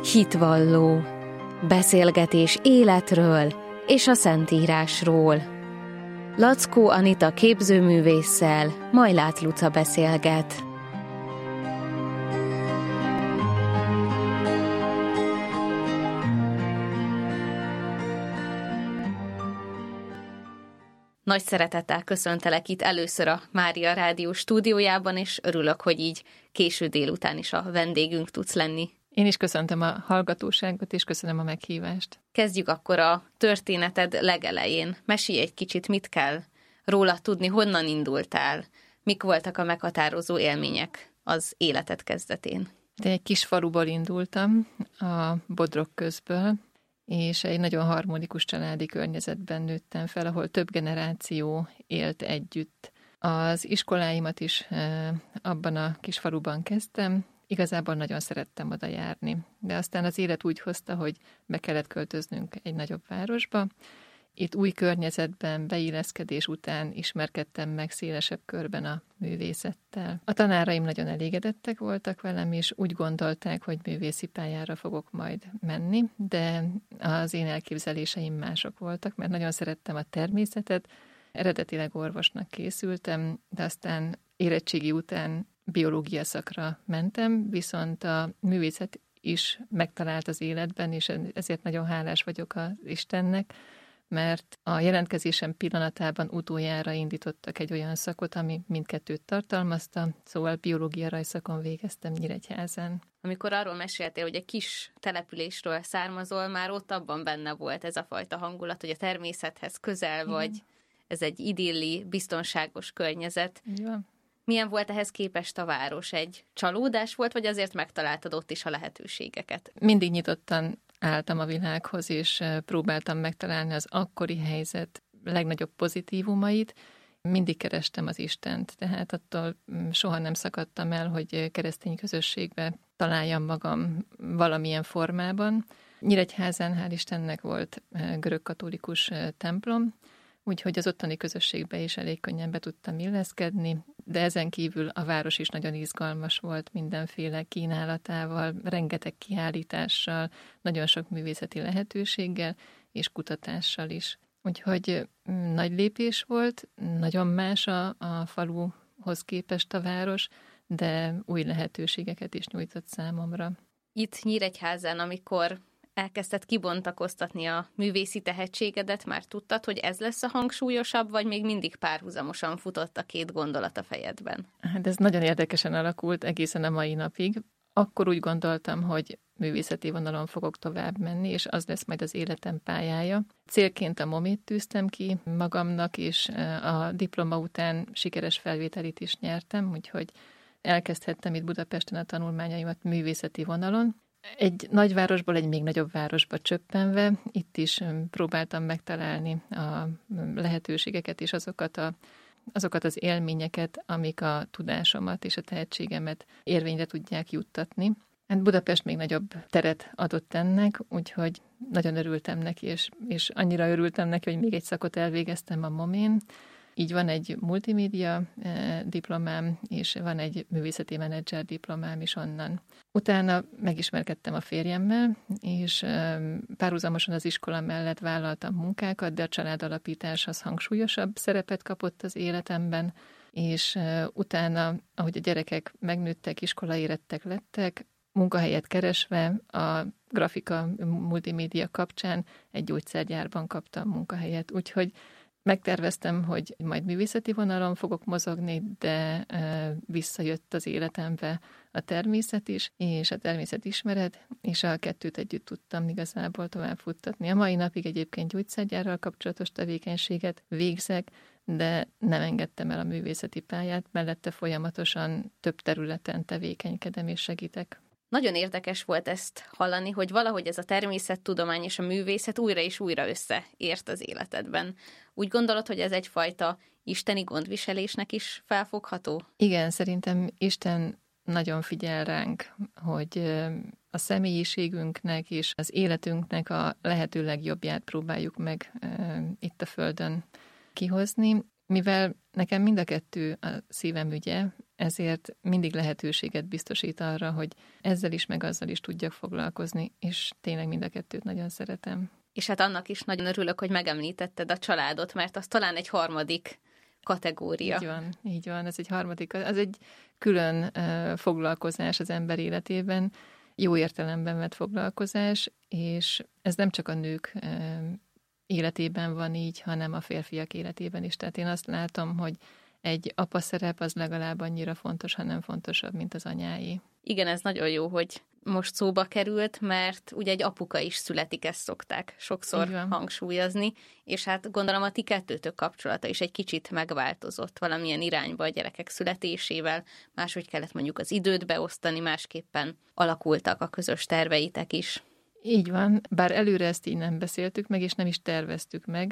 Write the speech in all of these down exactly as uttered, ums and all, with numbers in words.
Hitvalló. Beszélgetés életről és a Szentírásról. Lackó Anita képzőművésszel Majlát Luca beszélget. Nagy szeretettel köszöntelek itt először a Mária Rádió stúdiójában, és örülök, hogy így késő délután is a vendégünk tudsz lenni. Én is köszöntöm a hallgatóságot, és köszönöm a meghívást. Kezdjük akkor a történeted legelején. Mesélj egy kicsit, mit kell róla tudni, honnan indultál, mik voltak a meghatározó élmények az életed kezdetén. De egy kis faluból indultam, a Bodrog közből, és egy nagyon harmonikus családi környezetben nőttem fel, ahol több generáció élt együtt. Az iskoláimat is abban a kis faluban kezdtem, igazából nagyon szerettem oda járni, de aztán az élet úgy hozta, hogy be kellett költöznünk egy nagyobb városba. Itt új környezetben, beilleszkedés után ismerkedtem meg szélesebb körben a művészettel. A tanáraim nagyon elégedettek voltak velem, és úgy gondolták, hogy művészi pályára fogok majd menni, de az én elképzeléseim mások voltak, mert nagyon szerettem a természetet, eredetileg orvosnak készültem, de aztán érettségi után biológia szakra mentem, viszont a művészet is megtalált az életben, és ezért nagyon hálás vagyok az Istennek, mert a jelentkezésem pillanatában utoljára indítottak egy olyan szakot, ami mindkettőt tartalmazta, szóval biológia rajszakon végeztem Nyíregyházán. Amikor arról meséltél, hogy egy kis településről származol, már ott abban benne volt ez a fajta hangulat, hogy a természethez közel vagy, igen. Ez egy idilli, biztonságos környezet. Igen. Milyen volt ehhez képest a város? Egy csalódás volt, vagy azért megtaláltad ott is a lehetőségeket? Mindig nyitottan álltam a világhoz, és próbáltam megtalálni az akkori helyzet legnagyobb pozitívumait. Mindig kerestem az Istent, tehát attól soha nem szakadtam el, hogy keresztény közösségbe találjam magam valamilyen formában. Nyíregyházán hál' Istennek volt görögkatolikus templom, úgyhogy az ottani közösségbe is elég könnyen be tudtam illeszkedni, de ezen kívül a város is nagyon izgalmas volt mindenféle kínálatával, rengeteg kiállítással, nagyon sok művészeti lehetőséggel és kutatással is. Úgyhogy nagy lépés volt, nagyon más a, a faluhoz képest a város, de új lehetőségeket is nyújtott számomra. Itt Nyíregyházán, amikor elkezdted kibontakoztatni a művészi tehetségedet, már tudtad, hogy ez lesz a hangsúlyosabb, vagy még mindig párhuzamosan futott a két gondolat a fejedben? Hát ez nagyon érdekesen alakult egészen a mai napig. Akkor úgy gondoltam, hogy művészeti vonalon fogok tovább menni, és az lesz majd az életem pályája. Célként a momét tűztem ki magamnak, és a diploma után sikeres felvételit is nyertem, úgyhogy elkezdhettem itt Budapesten a tanulmányaimat művészeti vonalon. Egy nagyvárosból egy még nagyobb városba csöppenve, itt is próbáltam megtalálni a lehetőségeket és azokat, a, azokat az élményeket, amik a tudásomat és a tehetségemet érvényre tudják juttatni. Hát Budapest még nagyobb teret adott ennek, úgyhogy nagyon örültem neki, és, és annyira örültem neki, hogy még egy szakot elvégeztem a momén. Így van egy multimédia diplomám, és van egy művészeti menedzser diplomám is onnan. Utána megismerkedtem a férjemmel, és párhuzamosan az iskola mellett vállaltam munkákat, de a családalapítás az hangsúlyosabb szerepet kapott az életemben, és utána, ahogy a gyerekek megnőttek, iskolaérettek lettek, munkahelyet keresve a grafika multimédia kapcsán egy gyógyszergyárban kaptam munkahelyet, úgyhogy megterveztem, hogy majd művészeti vonalon fogok mozogni, de visszajött az életembe a természet is, és a természetismeret, és a kettőt együtt tudtam igazából tovább futtatni. A mai napig egyébként gyógyszergyárral kapcsolatos tevékenységet végzek, de nem engedtem el a művészeti pályát, mellette folyamatosan több területen tevékenykedem és segítek. Nagyon érdekes volt ezt hallani, hogy valahogy ez a természettudomány és a művészet újra és újra összeért az életedben. Úgy gondolod, hogy ez egyfajta isteni gondviselésnek is felfogható? Igen, szerintem Isten nagyon figyel ránk, hogy a személyiségünknek és az életünknek a lehető legjobbját próbáljuk meg itt a Földön kihozni. Mivel nekem mind a kettő a szívem ügye, ezért mindig lehetőséget biztosít arra, hogy ezzel is, meg azzal is tudjak foglalkozni, és tényleg mind a kettőt nagyon szeretem. És hát annak is nagyon örülök, hogy megemlítetted a családot, mert az talán egy harmadik kategória. Így van, így van, ez egy harmadik, az egy külön uh, foglalkozás az ember életében, jó értelemben vett foglalkozás, és ez nem csak a nők uh, életében van így, hanem a férfiak életében is. Tehát én azt látom, hogy egy apa szerep az legalább annyira fontos, hanem fontosabb, mint az anyái. Igen, ez nagyon jó, hogy most szóba került, mert ugye egy apuka is születik, ezt szokták sokszor hangsúlyozni, és hát gondolom a ti kettőtök kapcsolata is egy kicsit megváltozott valamilyen irányba a gyerekek születésével, máshogy kellett mondjuk az időt beosztani, másképpen alakultak a közös terveitek is. Így van, bár előre ezt így nem beszéltük meg, és nem is terveztük meg,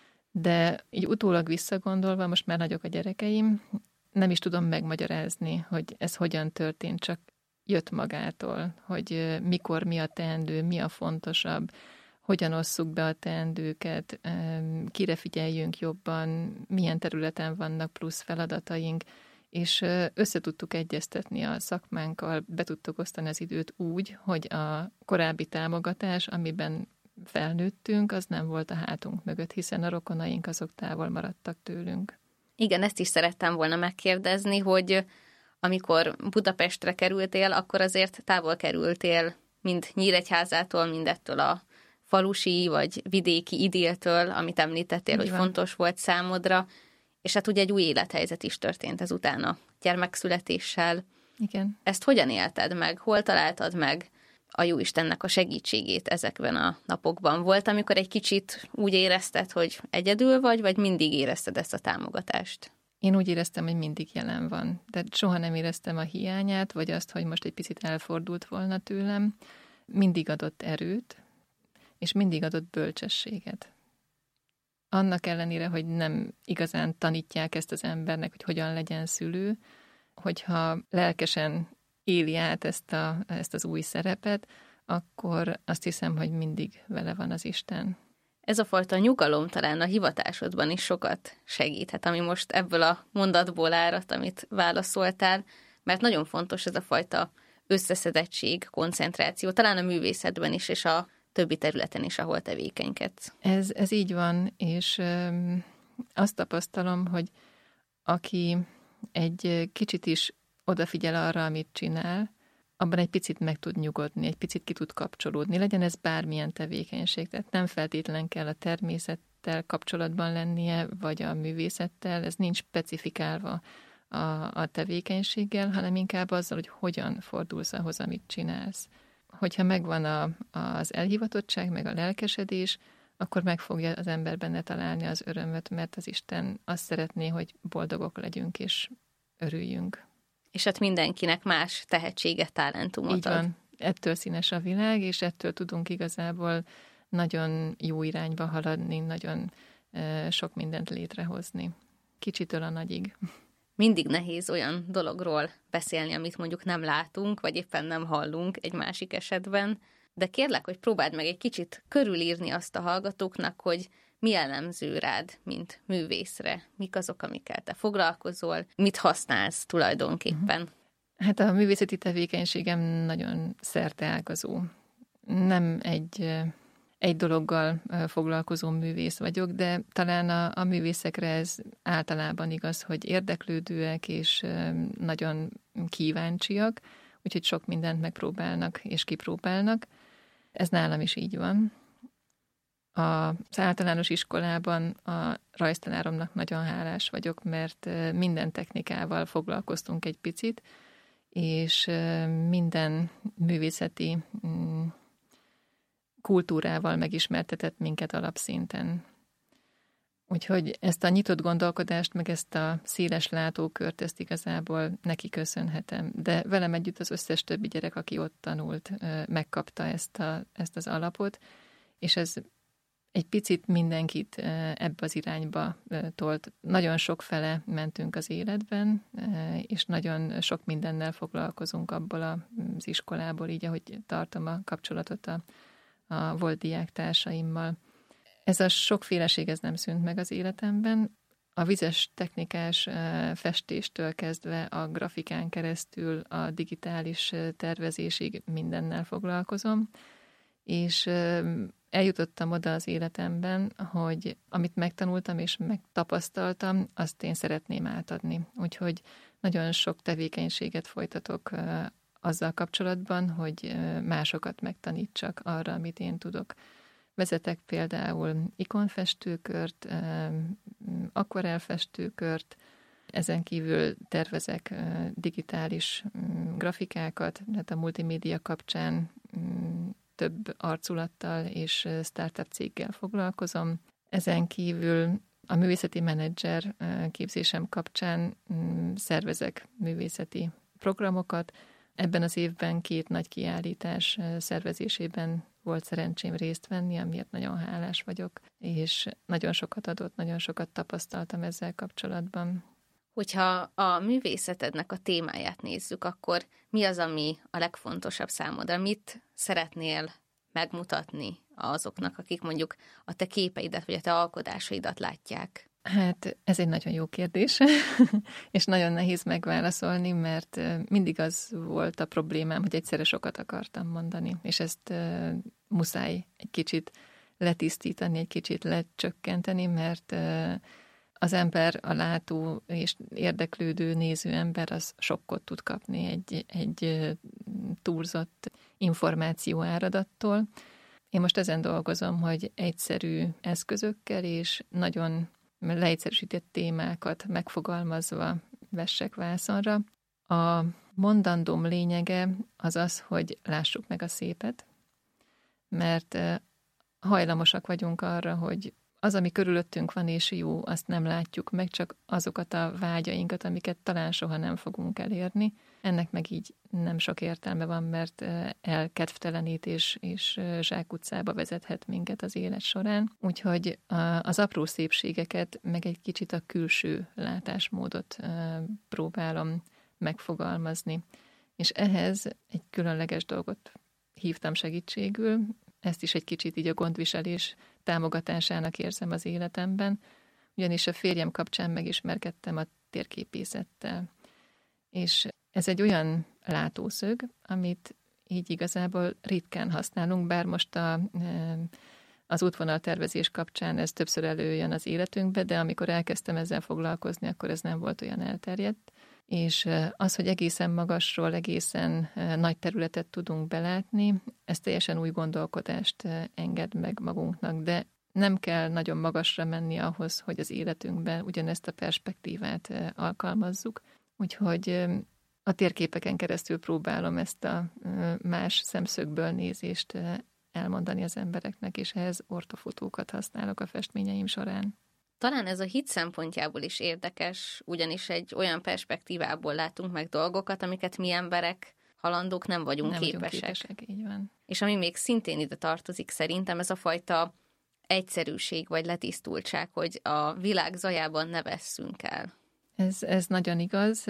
de így utólag visszagondolva, most már nagyok a gyerekeim, nem is tudom megmagyarázni, hogy ez hogyan történt, csak jött magától, hogy mikor mi a teendő, mi a fontosabb, hogyan osszuk be a teendőket, kire figyeljünk jobban, milyen területen vannak plusz feladataink, és összetudtuk egyeztetni a szakmánkkal, be tudtuk osztani az időt úgy, hogy a korábbi támogatás, amiben felnőttünk, az nem volt a hátunk mögött, hiszen a rokonaink azok távol maradtak tőlünk. Igen, ezt is szerettem volna megkérdezni, hogy amikor Budapestre kerültél, akkor azért távol kerültél mind Nyíregyházától, mind ettől a falusi vagy vidéki idilltől, amit említettél, hogy fontos volt számodra, és hát ugye egy új élethelyzet is történt ezután a gyermekszületéssel. Igen. Ezt hogyan élted meg? Hol találtad meg a Jóistennek a segítségét ezekben a napokban? Volt, amikor egy kicsit úgy érezted, hogy egyedül vagy, vagy mindig érezted ezt a támogatást? Én úgy éreztem, hogy mindig jelen van. De soha nem éreztem a hiányát, vagy azt, hogy most egy picit elfordult volna tőlem. Mindig adott erőt, és mindig adott bölcsességet. Annak ellenére, hogy nem igazán tanítják ezt az embernek, hogy hogyan legyen szülő, hogyha lelkesen éli át ezt, a, ezt az új szerepet, akkor azt hiszem, hogy mindig vele van az Isten. Ez a fajta nyugalom talán a hivatásodban is sokat segíthet, ami most ebből a mondatból árat, amit válaszoltál, mert nagyon fontos ez a fajta összeszedettség, koncentráció, talán a művészetben is, és a többi területen is, ahol tevékenykedsz. Ez, ez így van, és ö, azt tapasztalom, hogy aki egy kicsit is odafigyel arra, amit csinál, abban egy picit meg tud nyugodni, egy picit ki tud kapcsolódni, legyen ez bármilyen tevékenység. Tehát nem feltétlen kell a természettel kapcsolatban lennie, vagy a művészettel, ez nincs specifikálva a, a tevékenységgel, hanem inkább azzal, hogy hogyan fordulsz ahhoz, amit csinálsz. Hogyha megvan a, az elhivatottság, meg a lelkesedés, akkor meg fogja az ember benne találni az örömöt, mert az Isten azt szeretné, hogy boldogok legyünk és örüljünk. És hát mindenkinek más tehetséget, talentumot Így van. Ettől színes a világ, és ettől tudunk igazából nagyon jó irányba haladni, nagyon e, sok mindent létrehozni. Kicsitől a nagyig. Mindig nehéz olyan dologról beszélni, amit mondjuk nem látunk, vagy éppen nem hallunk egy másik esetben, de kérlek, hogy próbáld meg egy kicsit körülírni azt a hallgatóknak, hogy mi jellemző rád, mint művészre? Mik azok, amikkel te foglalkozol? Mit használsz tulajdonképpen? Hát a művészeti tevékenységem nagyon szerteágazó. Nem egy, egy dologgal foglalkozó művész vagyok, de talán a, a művészekre ez általában igaz, hogy érdeklődőek és nagyon kíváncsiak, úgyhogy sok mindent megpróbálnak és kipróbálnak. Ez nálam is így van. Az általános iskolában a rajztanáromnak nagyon hálás vagyok, mert minden technikával foglalkoztunk egy picit, és minden művészeti kultúrával megismertetett minket alapszinten. Úgyhogy ezt a nyitott gondolkodást, meg ezt a széles látókört, ezt igazából neki köszönhetem. De velem együtt az összes többi gyerek, aki ott tanult, megkapta ezt, a, ezt az alapot, és ez egy picit mindenkit ebbe az irányba tolt. Nagyon sok fele mentünk az életben, és nagyon sok mindennel foglalkozunk abból az iskolából, így ahogy tartom a kapcsolatot a, a volt diáktársaimmal. Ez a sokféleség ez nem szűnt meg az életemben. A vizes technikás festéstől kezdve a grafikán keresztül a digitális tervezésig mindennel foglalkozom, és eljutottam oda az életemben, hogy amit megtanultam és megtapasztaltam, azt én szeretném átadni. Úgyhogy nagyon sok tevékenységet folytatok azzal kapcsolatban, hogy másokat megtanítsak arra, amit én tudok. Vezetek például ikonfestőkört, akvarelfestőkört, ezen kívül tervezek digitális grafikákat, tehát a multimédia kapcsán több arculattal és startup céggel foglalkozom. Ezen kívül a művészeti menedzser képzésem kapcsán szervezek művészeti programokat. Ebben az évben két nagy kiállítás szervezésében volt szerencsém részt venni, amiért nagyon hálás vagyok, és nagyon sokat adott, nagyon sokat tapasztaltam ezzel kapcsolatban. Hogyha a művészetednek a témáját nézzük, akkor mi az, ami a legfontosabb számodra? Mit szeretnél megmutatni azoknak, akik mondjuk a te képeidet, vagy a te alkotásaidat látják? Hát ez egy nagyon jó kérdés, és nagyon nehéz megválaszolni, mert mindig az volt a problémám, hogy egyszerre sokat akartam mondani, és ezt uh, muszáj egy kicsit letisztítani, egy kicsit lecsökkenteni, mert uh, az ember, a látó és érdeklődő, néző ember az sokkot tud kapni egy, egy túlzott információ áradattól. Én most ezen dolgozom, hogy egyszerű eszközökkel és nagyon leegyszerűsített témákat megfogalmazva vessek vászonra. A mondandóm lényege az az, hogy lássuk meg a szépet, mert hajlamosak vagyunk arra, hogy az, ami körülöttünk van és jó, azt nem látjuk meg, csak azokat a vágyainkat, amiket talán soha nem fogunk elérni. Ennek meg így nem sok értelme van, mert elkedvtelenít és, és zsákutcába vezethet minket az élet során. Úgyhogy az apró szépségeket, meg egy kicsit a külső látásmódot próbálom megfogalmazni. És ehhez egy különleges dolgot hívtam segítségül, ezt is egy kicsit így a gondviselés támogatásának érzem az életemben, ugyanis a férjem kapcsán megismerkedtem a térképészettel. És ez egy olyan látószög, amit így igazából ritkán használunk, bár most a, az útvonaltervezés kapcsán ez többször előjön az életünkbe, de amikor elkezdtem ezzel foglalkozni, akkor ez nem volt olyan elterjedt. És az, hogy egészen magasról, egészen nagy területet tudunk belátni, ez teljesen új gondolkodást enged meg magunknak, de nem kell nagyon magasra menni ahhoz, hogy az életünkben ugyanezt a perspektívát alkalmazzuk. Úgyhogy a térképeken keresztül próbálom ezt a más szemszögből nézést elmondani az embereknek, és ehhez ortofotókat használok a festményeim során. Talán ez a hit szempontjából is érdekes, ugyanis egy olyan perspektívából látunk meg dolgokat, amiket mi emberek, halandók nem vagyunk nem képesek. Vagyunk képesek, így van. És ami még szintén ide tartozik szerintem, ez a fajta egyszerűség vagy letisztultság, hogy a világ zajában ne vesszünk el. Ez, ez nagyon igaz,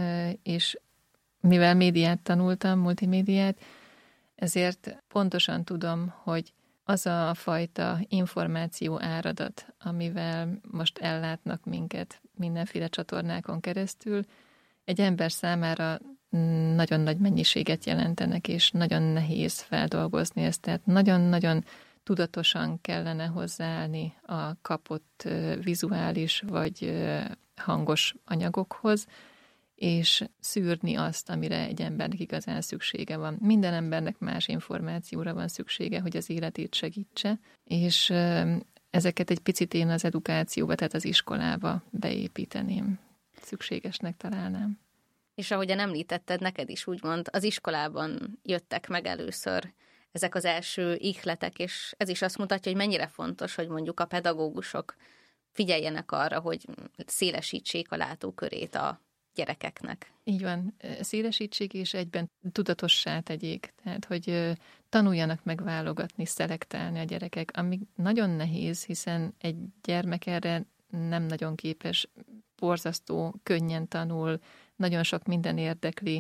és mivel médiát tanultam, multimédiát, ezért pontosan tudom, hogy az a fajta információ áradat, amivel most ellátnak minket mindenféle csatornákon keresztül, egy ember számára nagyon nagy mennyiséget jelentenek, és nagyon nehéz feldolgozni ezt. Tehát nagyon-nagyon tudatosan kellene hozzáállni a kapott vizuális vagy hangos anyagokhoz, és szűrni azt, amire egy embernek igazán szüksége van. Minden embernek más információra van szüksége, hogy az életét segítse, és ezeket egy picit én az edukációba, tehát az iskolába beépíteném. Szükségesnek találnám. És ahogyan említetted, neked is úgymond az iskolában jöttek meg először ezek az első ihletek, és ez is azt mutatja, hogy mennyire fontos, hogy mondjuk a pedagógusok figyeljenek arra, hogy szélesítsék a látókörét a gyerekeknek. Így van, szélesítsék és egyben tudatossá tegyék, tehát hogy tanuljanak meg válogatni, szelektálni a gyerekek, ami nagyon nehéz, hiszen egy gyermek erre nem nagyon képes, borzasztó, könnyen tanul, nagyon sok minden érdekli,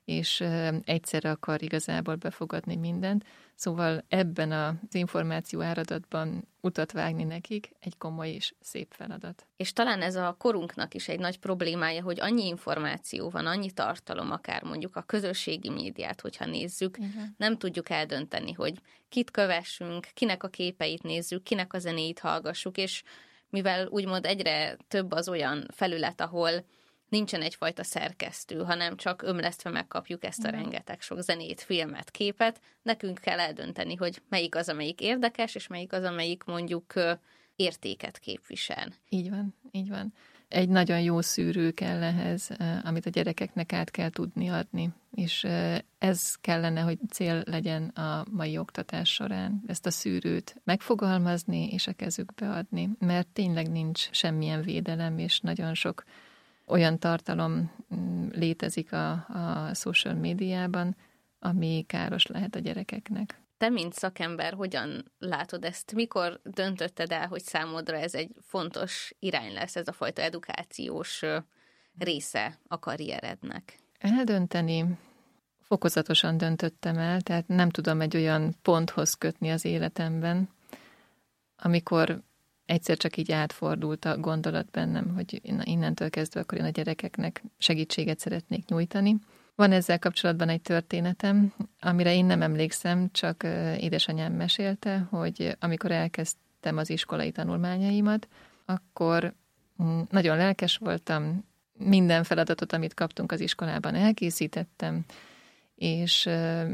és egyszerre akar igazából befogadni mindent. Szóval ebben az információ áradatban utat vágni nekik egy komoly és szép feladat. És talán ez a korunknak is egy nagy problémája, hogy annyi információ van, annyi tartalom, akár mondjuk a közösségi médiát, hogyha nézzük, igen. Nem tudjuk eldönteni, hogy kit kövessünk, kinek a képeit nézzük, kinek a zenéit hallgassuk, és mivel úgymond egyre több az olyan felület, ahol nincsen egyfajta szerkesztő, hanem csak ömlesztve megkapjuk ezt a mm. rengeteg sok zenét, filmet, képet. Nekünk kell eldönteni, hogy melyik az, amelyik érdekes, és melyik az, amelyik mondjuk értéket képvisel. Így van, így van. Egy nagyon jó szűrő kell ehhez, amit a gyerekeknek át kell tudni adni, és ez kellene, hogy cél legyen a mai oktatás során. Ezt a szűrőt megfogalmazni és a kezükbe adni, mert tényleg nincs semmilyen védelem, és nagyon sok olyan tartalom létezik a, a social médiában, ami káros lehet a gyerekeknek. Te, mint szakember, hogyan látod ezt? Mikor döntötted el, hogy számodra ez egy fontos irány lesz, ez a fajta edukációs része a karrierednek? Eldönteni fokozatosan döntöttem el, tehát nem tudom egy olyan ponthoz kötni az életemben, amikor egyszer csak így átfordult a gondolat bennem, hogy innentől kezdve akkor én a gyerekeknek segítséget szeretnék nyújtani. Van ezzel kapcsolatban egy történetem, amire én nem emlékszem, csak édesanyám mesélte, hogy amikor elkezdtem az iskolai tanulmányaimat, akkor nagyon lelkes voltam, minden feladatot, amit kaptunk az iskolában, elkészítettem, és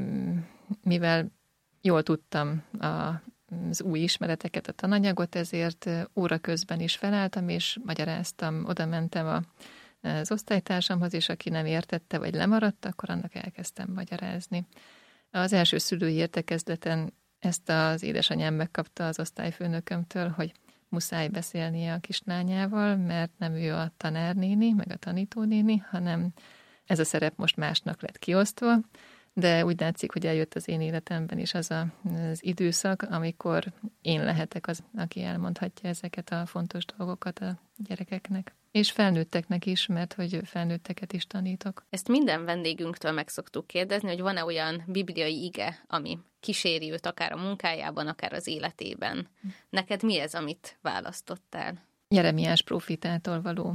mivel jól tudtam a az új ismereteket, a tananyagot, ezért óra közben is felálltam, és magyaráztam, oda mentem a, az osztálytársamhoz, és aki nem értette, vagy lemaradt, akkor annak elkezdtem magyarázni. Az első szülői értekezleten ezt az édesanyám megkapta az osztályfőnökömtől, hogy muszáj beszélnie a kislányával, mert nem ő a tanárnéni, meg a tanítónéni, hanem ez a szerep most másnak lett kiosztva, de úgy látszik, hogy eljött az én életemben is az a, az időszak, amikor én lehetek az, aki elmondhatja ezeket a fontos dolgokat a gyerekeknek. És felnőtteknek is, mert hogy felnőtteket is tanítok. Ezt minden vendégünktől meg szoktuk kérdezni, hogy van-e olyan bibliai ige, ami kíséri őt akár a munkájában, akár az életében. Neked mi ez, amit választottál? Jeremiás prófétától való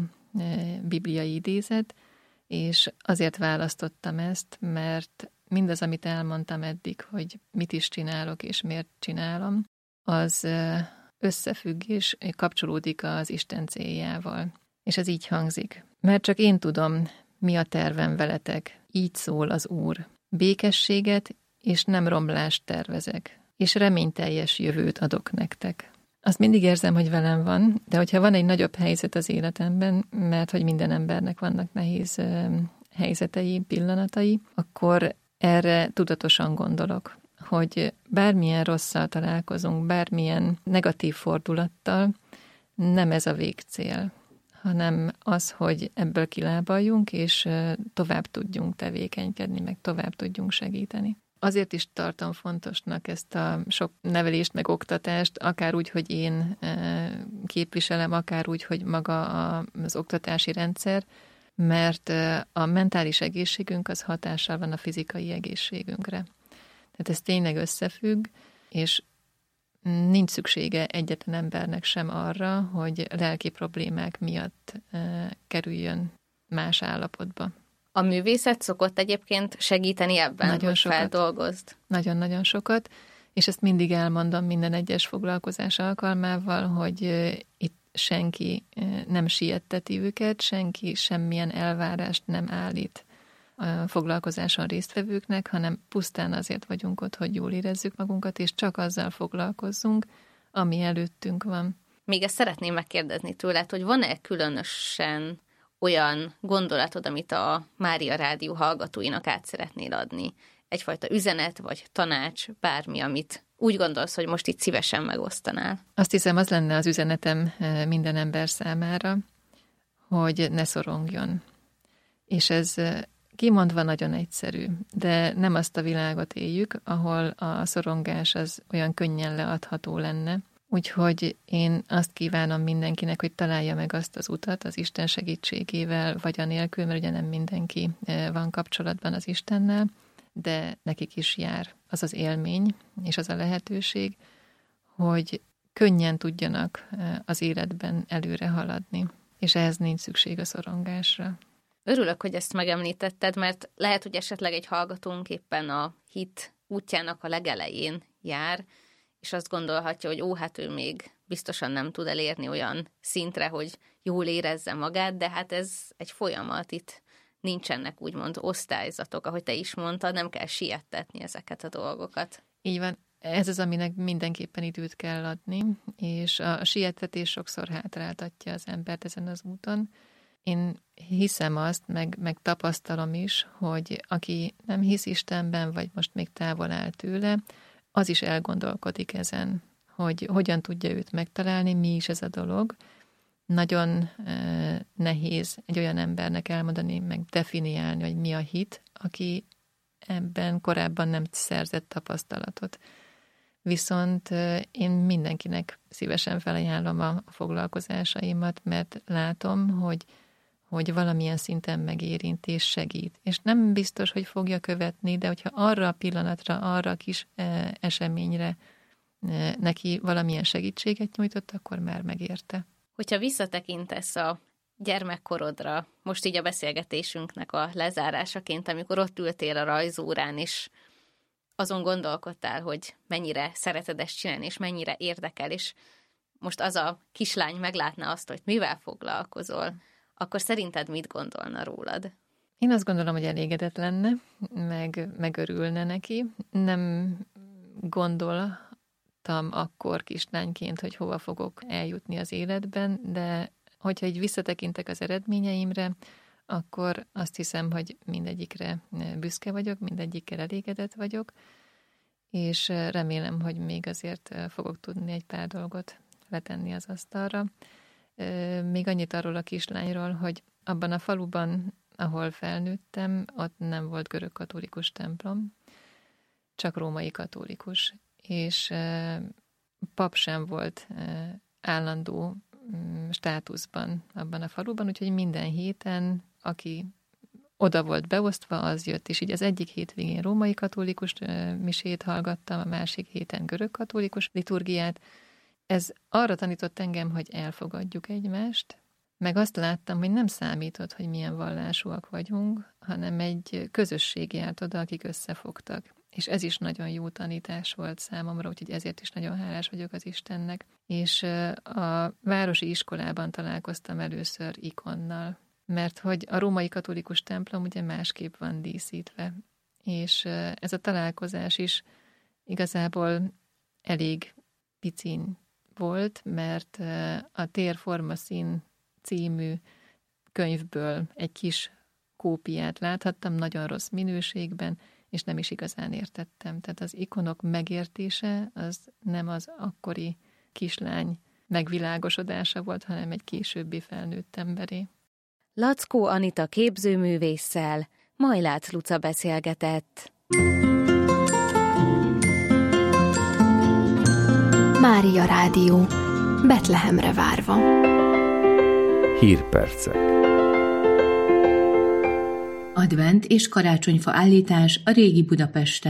bibliai idézet, és azért választottam ezt, mert mindaz, amit elmondtam eddig, hogy mit is csinálok és miért csinálom, az összefügg és kapcsolódik az Isten céljával. És ez így hangzik. Mert csak én tudom, mi a tervem veletek, így szól az Úr. Békességet és nem romlást tervezek, és reményteljes jövőt adok nektek. Azt mindig érzem, hogy velem van, de hogyha van egy nagyobb helyzet az életemben, mert hogy minden embernek vannak nehéz helyzetei, pillanatai, akkor erre tudatosan gondolok, hogy bármilyen rosszal találkozunk, bármilyen negatív fordulattal, nem ez a végcél, hanem az, hogy ebből kilábaljunk, és tovább tudjunk tevékenykedni, meg tovább tudjunk segíteni. Azért is tartom fontosnak ezt a sok nevelést, meg oktatást, akár úgy, hogy én képviselem, akár úgy, hogy maga az oktatási rendszer, mert a mentális egészségünk az hatással van a fizikai egészségünkre. Tehát ez tényleg összefügg, és nincs szüksége egyetlen embernek sem arra, hogy lelki problémák miatt kerüljön más állapotba. A művészet szokott egyébként segíteni ebben, nagyon hogy sokat. feldolgozd? Nagyon-nagyon sokat, és ezt mindig elmondom minden egyes foglalkozás alkalmával, hogy itt senki nem sietteti őket, senki semmilyen elvárást nem állít a foglalkozáson résztvevőknek, hanem pusztán azért vagyunk ott, hogy jól érezzük magunkat, és csak azzal foglalkozzunk, ami előttünk van. Még ezt szeretném megkérdezni tőled, hogy van-e különösen olyan gondolatod, amit a Mária Rádió hallgatóinak át szeretnél adni? Egyfajta üzenet, vagy tanács, bármi, amit úgy gondolsz, hogy most itt szívesen megosztanál? Azt hiszem, az lenne az üzenetem minden ember számára, hogy ne szorongjon. És ez kimondva nagyon egyszerű, de nem azt a világot éljük, ahol a szorongás az olyan könnyen leadható lenne. Úgyhogy én azt kívánom mindenkinek, hogy találja meg azt az utat az Isten segítségével, vagy anélkül, mert ugye nem mindenki van kapcsolatban az Istennel, de nekik is jár az az élmény, és az a lehetőség, hogy könnyen tudjanak az életben előre haladni, és ehhez nincs szükség a szorongásra. Örülök, hogy ezt megemlítetted, mert lehet, hogy esetleg egy hallgatónk éppen a hit útjának a legelején jár, és azt gondolhatja, hogy ó, hát ő még biztosan nem tud elérni olyan szintre, hogy jól érezze magát, de hát ez egy folyamat, itt nincsenek úgymond osztályzatok, ahogy te is mondtad, nem kell siettetni ezeket a dolgokat. Így van, ez az, aminek mindenképpen időt kell adni, és a siettetés sokszor hátráltatja az embert ezen az úton. Én hiszem azt, meg, meg tapasztalom is, hogy aki nem hisz Istenben, vagy most még távol áll tőle, az is elgondolkodik ezen, hogy hogyan tudja őt megtalálni, mi is ez a dolog. Nagyon eh, nehéz egy olyan embernek elmondani, meg definiálni, hogy mi a hit, aki ebben korábban nem szerzett tapasztalatot. Viszont eh, én mindenkinek szívesen felajánlom a, a foglalkozásaimat, mert látom, hogy hogy valamilyen szinten megérint és segít. És nem biztos, hogy fogja követni, de hogyha arra a pillanatra, arra a kis e, eseményre e, neki valamilyen segítséget nyújtott, akkor már megérte. Hogyha visszatekintesz a gyermekkorodra, most így a beszélgetésünknek a lezárásaként, amikor ott ültél a rajzórán, és azon gondolkodtál, hogy mennyire szereted ezt csinálni, és mennyire érdekel, és most az a kislány meglátná azt, hogy mivel foglalkozol, akkor szerinted mit gondolna rólad? Én azt gondolom, hogy elégedett lenne, meg, meg örülne neki. Nem gondoltam akkor kislányként, hogy hova fogok eljutni az életben, de hogyha így visszatekintek az eredményeimre, akkor azt hiszem, hogy mindegyikre büszke vagyok, mindegyikkel elégedett vagyok, és remélem, hogy még azért fogok tudni egy pár dolgot letenni az asztalra. Még annyit arról a kislányról, hogy abban a faluban, ahol felnőttem, ott nem volt görögkatolikus templom, csak római katolikus, és pap sem volt állandó státuszban abban a faluban, úgyhogy minden héten, aki oda volt beosztva, az jött, és így az egyik hétvégén római katolikus misét hallgattam, a másik héten görögkatolikus liturgiát. Ez arra tanított engem, hogy elfogadjuk egymást, meg azt láttam, hogy nem számított, hogy milyen vallásúak vagyunk, hanem egy közösség járt oda, akik összefogtak. És ez is nagyon jó tanítás volt számomra, úgyhogy ezért is nagyon hálás vagyok az Istennek. És a városi iskolában találkoztam először ikonnal, mert hogy a római katolikus templom ugye másképp van díszítve, és ez a találkozás is igazából elég picin volt, mert a Térforma szín című könyvből egy kis kópiát láthattam, nagyon rossz minőségben, és nem is igazán értettem. Tehát az ikonok megértése az nem az akkori kislány megvilágosodása volt, hanem egy későbbi felnőtt emberé. Lackó Anita képzőművésszel Majlác Luca beszélgetett. Mária Rádió, Betlehemre várva. Hírpercek. Advent és karácsonyfa állítás a régi Budapesten.